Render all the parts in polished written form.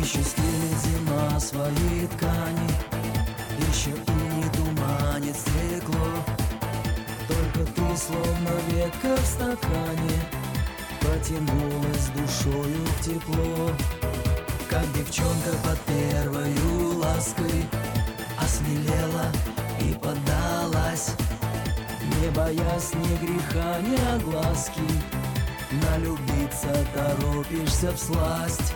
Еще стелит зима свои ткани, еще и не туманит стекло. Только ты, словно ветка в стакане, потянулась душою в тепло. Как девчонка под первою лаской осмелела и поддалась, не боясь ни греха, ни огласки. Налюбиться торопишься всласть.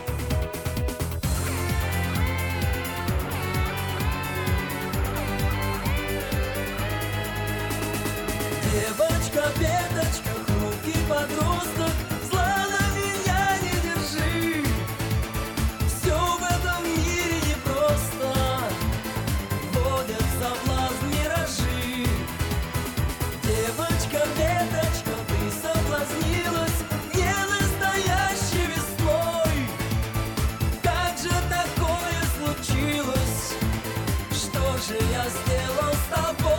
Девочка, веточка, хрупкий подросток, зла на меня не держи. Все в этом мире непросто, вводят в соблазн миражи. Девочка, веточка, ты соблазнилась не настоящей весной. Как же такое случилось? Что же я сделал с тобой?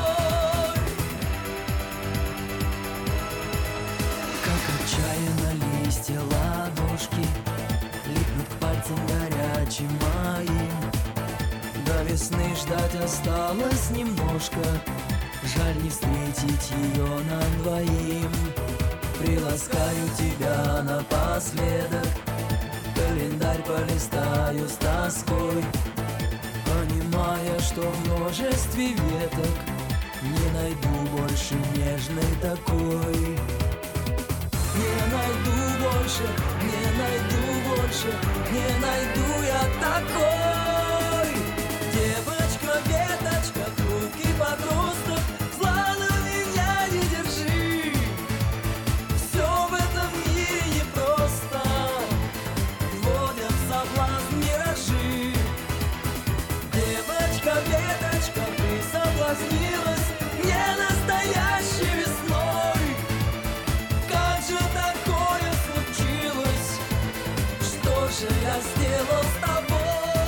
Отчаянно листья ладошки липнут к пальцам горячим моим. До весны ждать осталось немножко, жаль не встретить ее нам двоим. Приласкаю тебя напоследок, календарь полистаю с тоской, понимая, что в множестве веток не найду больше нежной такой. Не найду больше, не найду больше, не найду я такой. Девочка, веточка, хрупкий подросток, зла на меня не держи. Все в этом мире непросто, вводят в соблазн миражи. Девочка, веточка, ты соблазнилась не настоящей весной. Как же такое случилось? Что же я сделал с тобой?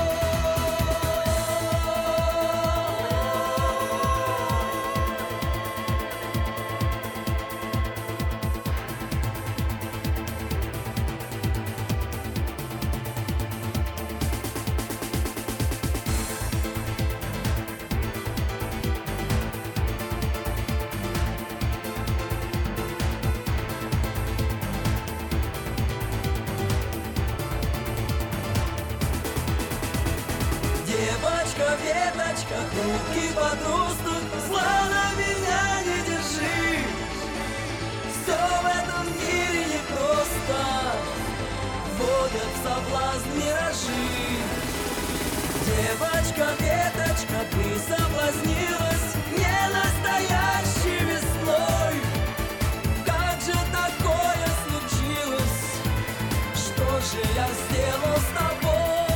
Девочка, веточка, хрупкий подросток, зла на меня не держи. Все в этом мире непросто, вводят в соблазн миражи. Девочка, веточка, ты соблазнилась не настоящей весной. Как же такое случилось? Что же я сделал с тобой?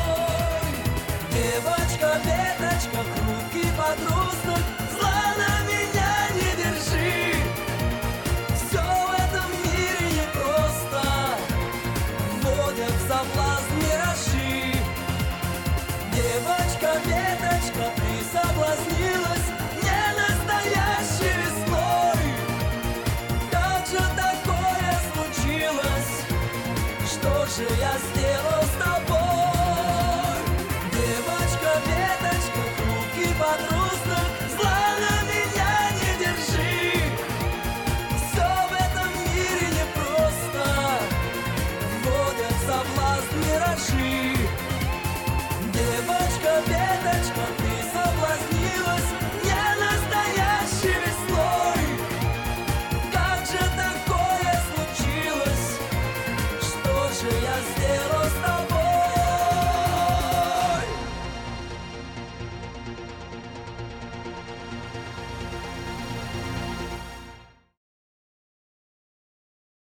Девочка, веточка, хрупкий подросток, зла на меня не держи. Все в этом мире непросто, вводят в соблазн миражи. Девочка, веточка, ты соблазнилась не настоящей весной. Как же такое случилось? Что же я сделал с тобой?